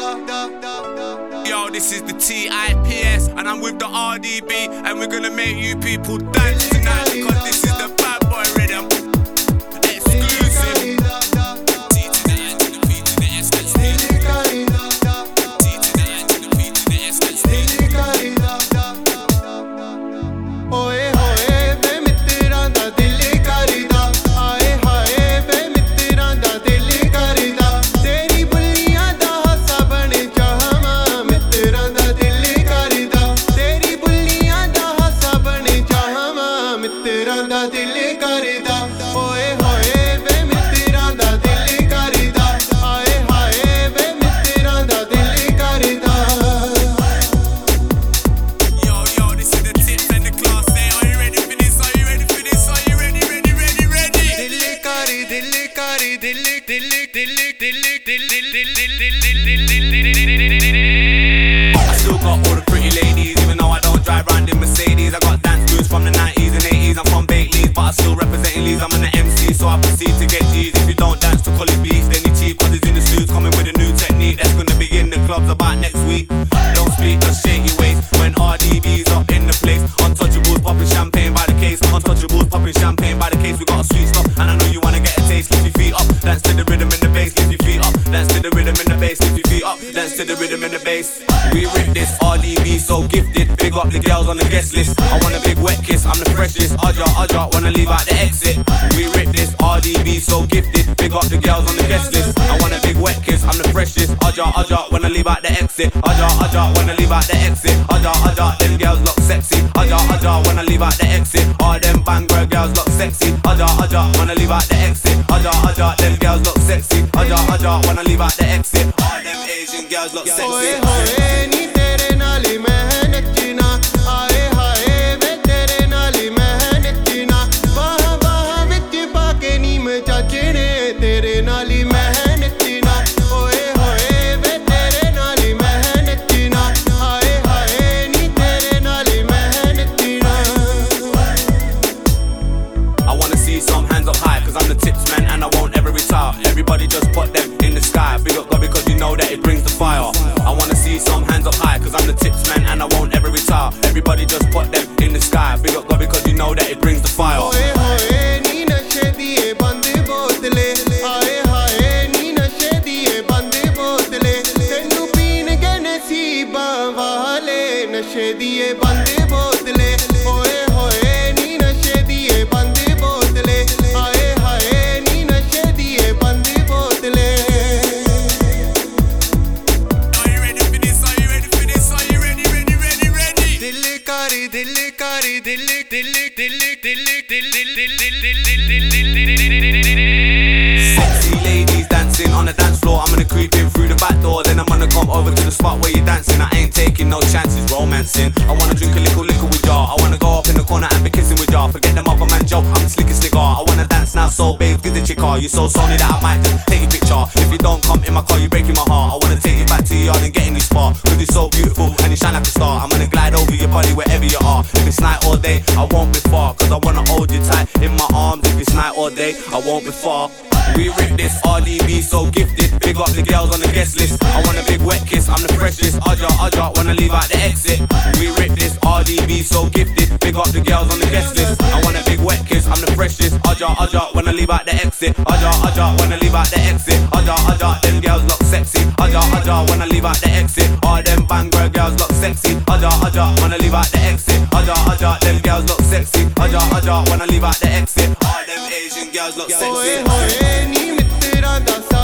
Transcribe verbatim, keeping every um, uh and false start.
Yo, this is the T I P S, and I'm with the R D B, and we're gonna make you people dance tonight because this is the bad boy rhythm. Exclusive. T to the N to the P to the S, that's me. T to the N to the P to the S, that's me. Oye hoye ve mitran da dil karida, aaye haye ve mitran da dil karida, teri bulliyan da hassa bane jahama, mitran da dil karida, teri bulliyan da hassa bane jahama, mitran da dil karida. Oye hoye ve mitran da dil karida, aaye haye ve mitran da dil karida. Yo, yo, this is the tips and the class. Say, are you ready for this? Are you ready for this? Are you ready, ready, ready, ready? Dil kari, dil kari, dil dil dil dil I still got all the pretty ladies, even though I don't drive round in Mercedes. I got dance moves from the nineties and eighties. I'm from Bakeley's, but I still representing Leeds. I'm an M C, so I proceed to get G's. If you don't dance to Collie Beats, then you cheap, cause it's in the suits, coming with a new technique that's gonna be in the clubs about next week. Don't speak, just shake your waist when R D B's up in the place. Untouchables popping champagne by the case. Untouchables popping champagne by the case. We got a sweet stuff, and I know you wanna get a taste. Lift your feet up, dance to the rhythm and the bass. Lift your feet up, dance to the rhythm and the bass. Lift your feet up, dance to the rhythm and the bass. We rip this R D B, so gifted. Big up the girls on the guest list. I want a big wet kiss, I'm the freshest. Aja, aja, wanna leave out the exit. We rip this R D B, so gifted. Big up the girls on the guest list. I want a big wet kiss, I'm the freshest. Aja, aja, wanna leave out the exit. Aja, aja, wanna leave out the exit. Aja, aja, them girls look sexy. Aja, aja, wanna leave out the exit. All them Bangor girls look sexy. Aja, aja, wanna leave out the exit. Aja, aja, them girls look sexy. Aja, aja, wanna leave out the exit. All them Asian girls look sexy. Oye hoye ni tere naal hi main nachna, aaye haye ve tere naal hi main nachna, baha baha vich paake neem chachne, tere naal hi main nachna. Oye hoye ve tere naal hi main nachna, aaye haye ni tere naal hi main nachna. I wanna see some hands up high, cause I'm the tips man and I won't ever retire. Everybody just put them in the sky. Big up God because you know that it brings the fire. I wanna see some hands up high, cause I'm the tips man and I won't ever retire. Everybody just put them in the sky. Big up God because you know that it brings the fire. Oye hoye ni nashe diye band botle, aaye haye ni nashe diye band botle, tenu peen ke nasiba wale nashe diye band botle. Oye hoye ni nashe diye band botle, aaye haye ni nashe diye band botle. Are you ready for this? Are you ready for this? Are you ready, ready, ready, ready? Dil kari, dil kari, dil dil dil dil Sexy ladies dancing on the dance floor. I'm gonna creep in through the back door, then I'm gonna come over to the spot where you're dancing. I ain't taking no chances, romancing. I wanna drink a little liquor with y'all. I wanna go up in the corner and be kissing with y'all. Forget them other man Joe, I'm the slickest nigga. I wanna dance now, so babe, give the chick car. You so sonny that I might just take your picture. If you don't come in my car, you're breaking my heart. I wanna take you back to your yard and get in this spot, cause you're so beautiful and you shine like a star. I'm gonna glide over your body wherever you are. If it's night or day, I won't be far, cause I wanna hold you tight in my arms. If it's night or day, I won't be far. We rip this R D B, so gifted. Big up the girls on the guest list. I want a big wet kiss, I'm the freshest. Aja, aja, wanna leave out the exit. We rip this R D B, so gifted. Big up the girls on the guest list. I want a big wet kiss, I'm the freshest. Aja, aja, wanna leave out the exit. Aja, aja, wanna leave out the exit. Aja, aja, them girls look sexy. Aja, aja, wanna leave out the exit. All them Bangor girls look sexy. Aja, aja, wanna leave out the exit. Aja, aja, them girls look sexy. Aja, aja, wanna leave out the exit. All them Asian girls look sexy. Oye hoye ni mitran da